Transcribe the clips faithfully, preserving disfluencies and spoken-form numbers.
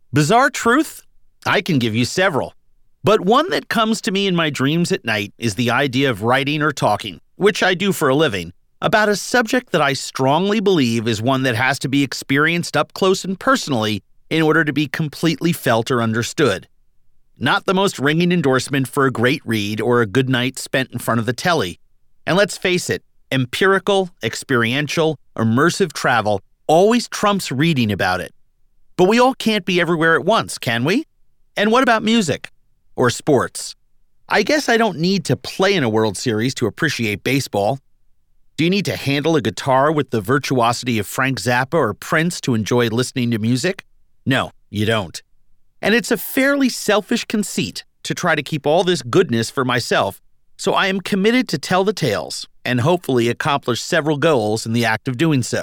Bizarre truth? I can give you several. But one that comes to me in my dreams at night is the idea of writing or talking, which I do for a living, about a subject that I strongly believe is one that has to be experienced up close and personally in order to be completely felt or understood. Not the most ringing endorsement for a great read or a good night spent in front of the telly. And let's face it, empirical, experiential, immersive travel always trumps reading about it. But we all can't be everywhere at once, can we? And what about music? Or sports? I guess I don't need to play in a World Series to appreciate baseball. Do you need to handle a guitar with the virtuosity of Frank Zappa or Prince to enjoy listening to music? No, you don't. And it's a fairly selfish conceit to try to keep all this goodness for myself, so I am committed to tell the tales and hopefully accomplish several goals in the act of doing so.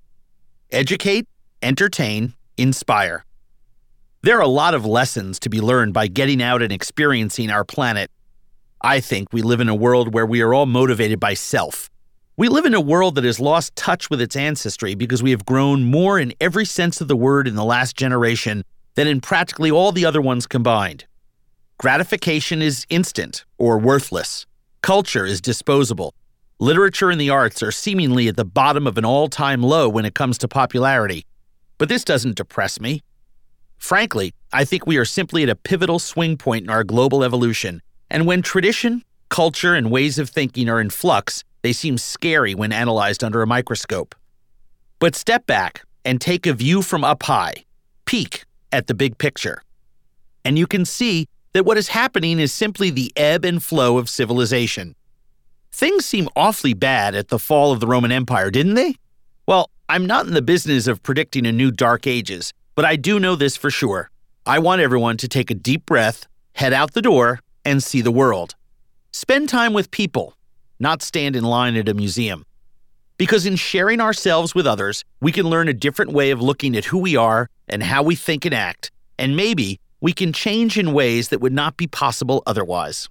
Educate, entertain, inspire. There are a lot of lessons to be learned by getting out and experiencing our planet. I think we live in a world where we are all motivated by self. We live in a world that has lost touch with its ancestry because we have grown more in every sense of the word in the last generation than in practically all the other ones combined. Gratification is instant or worthless. Culture is disposable. Literature and the arts are seemingly at the bottom of an all-time low when it comes to popularity. But this doesn't depress me. Frankly, I think we are simply at a pivotal swing point in our global evolution, and when tradition, culture, and ways of thinking are in flux, they seem scary when analyzed under a microscope. But step back and take a view from up high, peek at the big picture, and you can see that what is happening is simply the ebb and flow of civilization. Things seem awfully bad at the fall of the Roman Empire, didn't they? Well, I'm not in the business of predicting a new dark ages, but I do know this for sure. I want everyone to take a deep breath, head out the door, and see the world. Spend time with people, not stand in line at a museum. Because in sharing ourselves with others, we can learn a different way of looking at who we are and how we think and act, and maybe we can change in ways that would not be possible otherwise.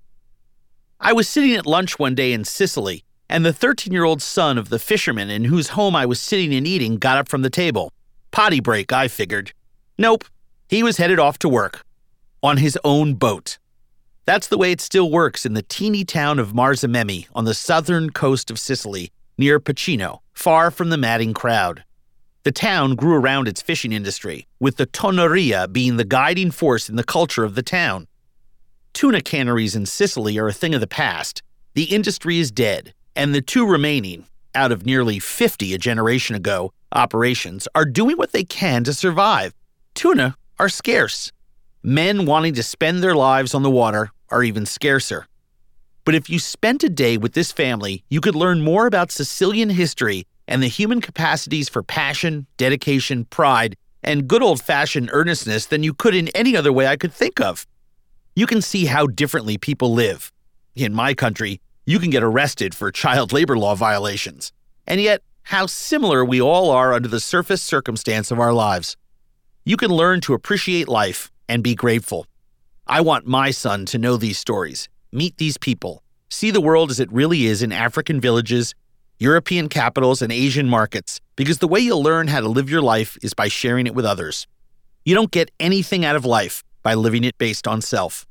I was sitting at lunch one day in Sicily, and the thirteen-year-old son of the fisherman in whose home I was sitting and eating got up from the table. Potty break, I figured. Nope, he was headed off to work. On his own boat. That's the way it still works in the teeny town of Marzamemi on the southern coast of Sicily, near Pacino, far from the madding crowd. The town grew around its fishing industry, with the tonneria being the guiding force in the culture of the town. Tuna canneries in Sicily are a thing of the past. The industry is dead, and the two remaining, out of nearly fifty a generation ago, operations are doing what they can to survive. Tuna are scarce. Men wanting to spend their lives on the water are even scarcer. But if you spent a day with this family, you could learn more about Sicilian history and the human capacities for passion, dedication, pride, and good old-fashioned earnestness than you could in any other way I could think of. You can see how differently people live. In my country, you can get arrested for child labor law violations. And yet, how similar we all are under the surface circumstance of our lives. You can learn to appreciate life and be grateful. I want my son to know these stories, meet these people, see the world as it really is in African villages, European capitals, and Asian markets, because the way you'll learn how to live your life is by sharing it with others. You don't get anything out of life by living it based on self.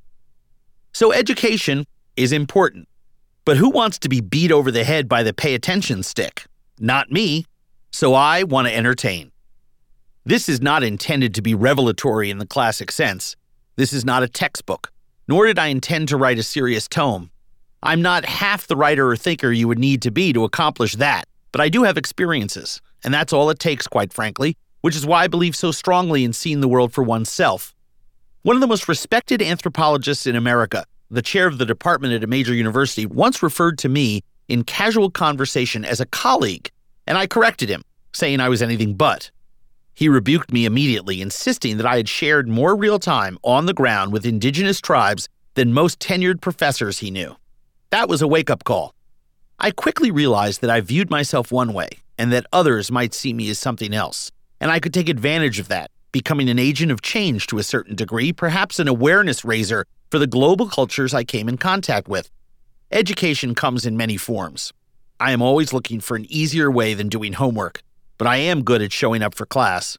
So education is important. But who wants to be beat over the head by the pay attention stick? Not me. So I want to entertain. This is not intended to be revelatory in the classic sense. This is not a textbook, nor did I intend to write a serious tome. I'm not half the writer or thinker you would need to be to accomplish that, but I do have experiences, and that's all it takes, quite frankly, which is why I believe so strongly in seeing the world for oneself. One of the most respected anthropologists in America, the chair of the department at a major university, once referred to me in casual conversation as a colleague, and I corrected him, saying I was anything but. He rebuked me immediately, insisting that I had shared more real time on the ground with indigenous tribes than most tenured professors he knew. That was a wake-up call. I quickly realized that I viewed myself one way and that others might see me as something else, and I could take advantage of that, becoming an agent of change to a certain degree, perhaps an awareness raiser for the global cultures I came in contact with. Education comes in many forms. I am always looking for an easier way than doing homework, but I am good at showing up for class.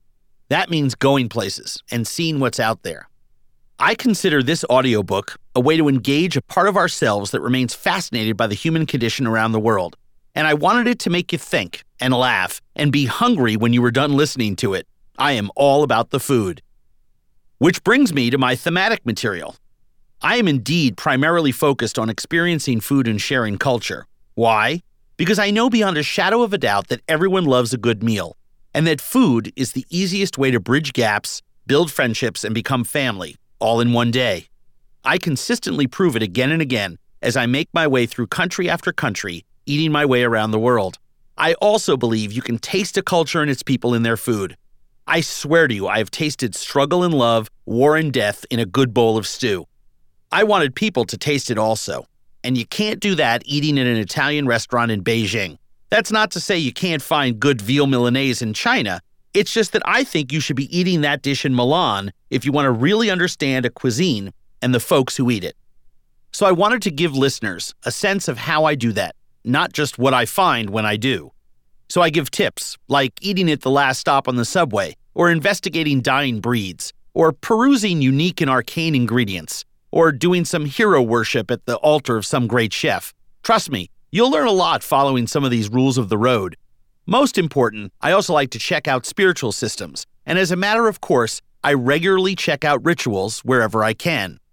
That means going places and seeing what's out there. I consider this audiobook a way to engage a part of ourselves that remains fascinated by the human condition around the world, and I wanted it to make you think and laugh and be hungry when you were done listening to it. I am all about the food. Which brings me to my thematic material. I am indeed primarily focused on experiencing food and sharing culture. Why? Because I know beyond a shadow of a doubt that everyone loves a good meal, and that food is the easiest way to bridge gaps, build friendships, and become family, all in one day. I consistently prove it again and again as I make my way through country after country, eating my way around the world. I also believe you can taste a culture and its people in their food. I swear to you, I have tasted struggle and love, war and death in a good bowl of stew. I wanted people to taste it also, and you can't do that eating in an Italian restaurant in Beijing. That's not to say you can't find good veal Milanese in China. It's just that I think you should be eating that dish in Milan if you want to really understand a cuisine and the folks who eat it. So I wanted to give listeners a sense of how I do that, not just what I find when I do. So I give tips, like eating at the last stop on the subway, or investigating dying breeds, or perusing unique and arcane ingredients, or doing some hero worship at the altar of some great chef. Trust me, you'll learn a lot following some of these rules of the road. Most important, I also like to check out spiritual systems, and as a matter of course, I regularly check out rituals wherever I can.